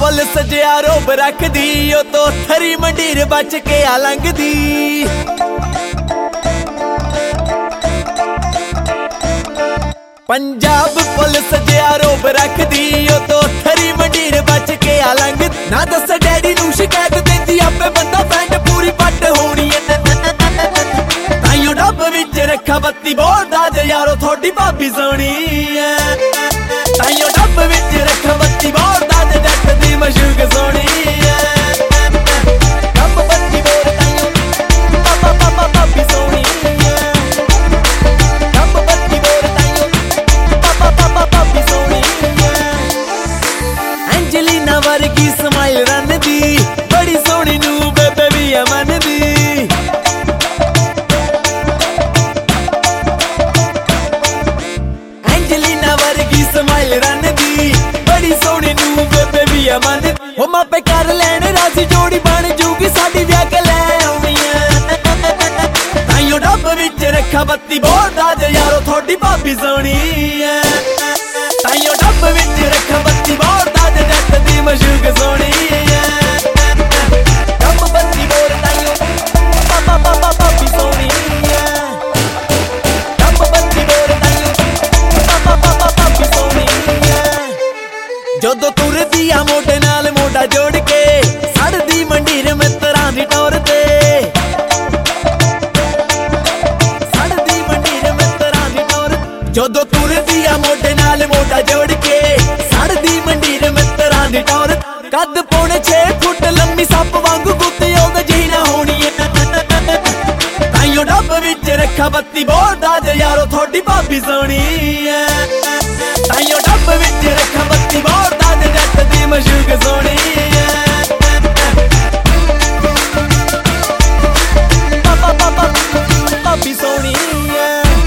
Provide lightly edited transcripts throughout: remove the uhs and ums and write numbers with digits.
Police जिया रोब रखदी ओ तो थरी मंडीर बच के आ लंघदी। पंजाब पुलिस जिया रोब रखदी ओ तो थरी मंडीर बच के आ लंघदी। ना दस डैडी नूं शिकायत देंदी आपे बंदा पैंट पूरी पट होनी है। ताइयों डब विच रखा बत्ती बोलदा जे यारो थोड़ी भाभी सोहनी है। ताइयों डब विच रखा बत्ती बोलदा जे जट दी मशूक सोहनी है। डब बत्ती बोल ताइयों भाभी सोहनी है। डब बत्ती बोल ताइयों भाभी सोहनी है। एंजेलिना वर्गी स्माइल रन दी बड़ी सोहनी नूं बेबे भी अमन दी। स्माइल रन दी बड़ी सोहनी नूं बेबे भी अमन। हो मापे कर लैण राजी जोड़ी बन जूगी साडी ब्याह के लै आउणी है। ताइयों डब विच रखा बत्ती बोलदा जे यारो थोड़ी भाभी सोहनी है। ताइयों डब विच रखा बत्ती बोलदा जे जट दी मशूक सोहनी है। डब बत्ती बोल ताइयों भाभी सोहनी है। डब बत्ती बोल ताइयों भाभी सोहनी है। जदों तुरदी आ मोढे नाल मोढा जोड़ के सड़दी मंडीर मित्रां दी टोर ते। सड़दी मंडीर मित्रां दी टोर जदों तुरदी आ मोढे नाल मोढा जोड़ के सड़दी मंडीर मित्रां दी टोर। कद पौने 6 फुट लम्मी सप वांगू गुत्ती ओद जी ना होनी है। ताइयों डब विच रखा बत्ती बोलदा जे यारो थोड़ी भाभी सोहनी है। ताइयों डब विच रखा बत्ती बोलदा जे जट दी मशूक सोहनी है। भाभी सोहनी है।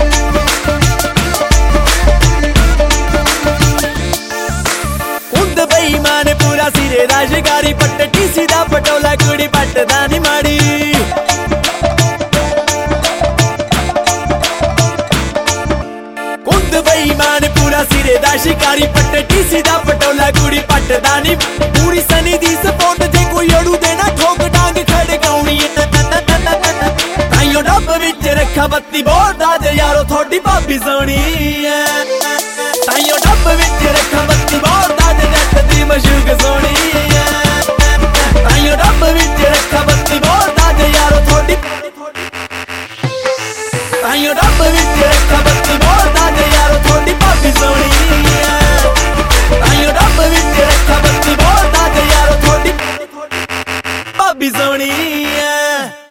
कुंद बेईमान पूरा सिरे दा शिकारी पट टीसी दा पटोला कुड़ी पटदा नी माड़ी। कुंद बेईमान पूरा सिरे दा शिकारी पट टीसी दा पटोला कुड़ी पटदा नी। पूरी सनी दी सपोर्ट जे कोई अड़ू देना ठोक डांग खड़काउणी है। ताइयों डब विच रखा बत्ती बोलदा जे यारो थोड़ी भाभी सोहनी है। ताइयों डब विच रखा बत्ती बोलदा जे जट दी मशूक सोहनी है। ताइयों डब विच रखा बत्ती बोलदा जे यारो थोड़ी। ताइयों डब विच रखा बत्ती बोलदा